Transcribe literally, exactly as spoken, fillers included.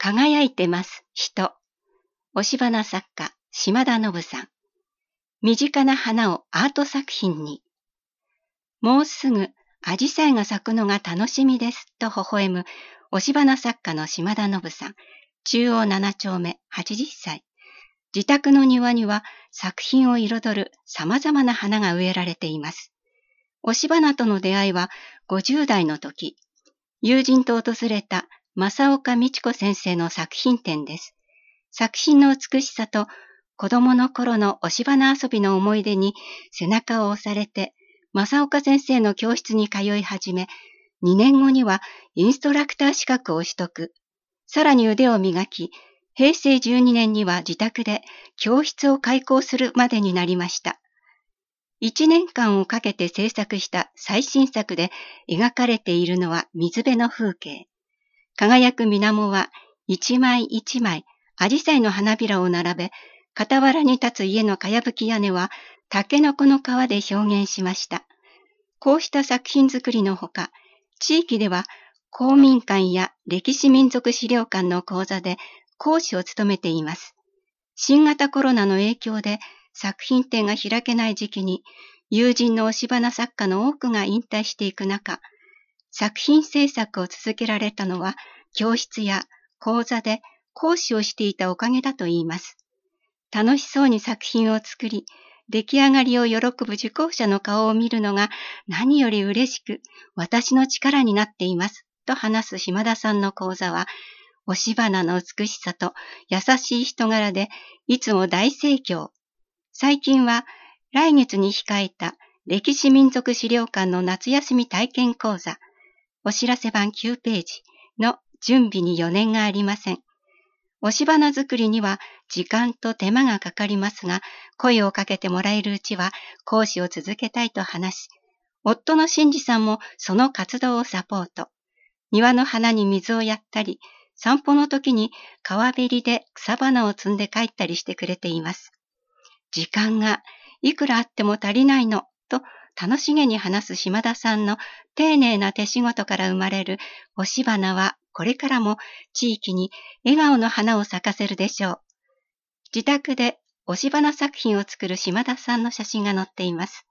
輝いてます人。押し花作家島田信さん。身近な花をアート作品に。もうすぐアジサイが咲くのが楽しみですと微笑む押し花作家の島田信さん。中央なな丁目はちじゅっさい。自宅の庭には作品を彩る様々な花が植えられています。押し花との出会いはごじゅう代の時、友人と訪れた正岡美智子先生の作品展です。作品の美しさと子供の頃の押し花遊びの思い出に背中を押されて、正岡先生の教室に通い始め、にねんごにはインストラクター資格を取得。さらに腕を磨き、へいせいじゅうにねんには自宅で教室を開講するまでになりました。いちねんかんをかけて制作した最新作で描かれているのは水辺の風景。輝く水面は一枚一枚アジサイの花びらを並べ、傍らに立つ家のかやぶき屋根はタケノコの皮で表現しました。こうした作品作りのほか、地域では公民館や歴史民族資料館の講座で講師を務めています。新型コロナの影響で作品展が開けない時期に、友人の押し花作家の多くが引退していく中、作品制作を続けられたのは、教室や講座で講師をしていたおかげだといいます。楽しそうに作品を作り、出来上がりを喜ぶ受講者の顔を見るのが何より嬉しく、私の力になっています、と話す島田さんの講座は、押し花の美しさと優しい人柄でいつも大盛況。最近は来月に控えた歴史民族資料館の夏休み体験講座、お知らせ版きゅうページの準備に余念がありません。押し花作りには時間と手間がかかりますが、声をかけてもらえるうちは講師を続けたいと話し、夫の真二さんもその活動をサポート。庭の花に水をやったり、散歩の時に川べりで草花を摘んで帰ったりしてくれています。時間がいくらあっても足りないの、と楽しげに話す島田さんの丁寧な手仕事から生まれる押し花はこれからも地域に笑顔の花を咲かせるでしょう。自宅で押し花作品を作る島田さんの写真が載っています。